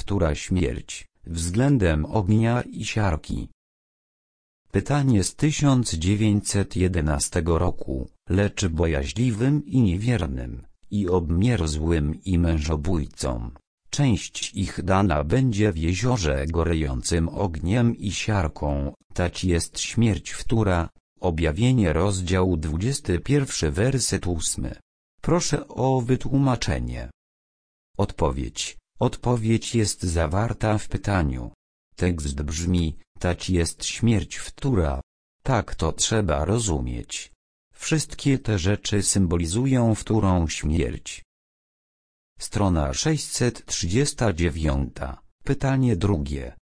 wtóra śmierć, względem ognia i siarki. Pytanie z 1911 roku, lecz bojaźliwym i niewiernym, i obmierzłym i mężobójcom. Część ich dana będzie w jeziorze gorejącym ogniem i siarką, tać jest śmierć wtóra. Objawienie rozdział 21 werset 8. Proszę o wytłumaczenie. Odpowiedź jest zawarta w pytaniu. Tekst brzmi, tać jest śmierć wtóra. Tak to trzeba rozumieć. Wszystkie te rzeczy symbolizują wtórą śmierć. Strona 639. Pytanie drugie.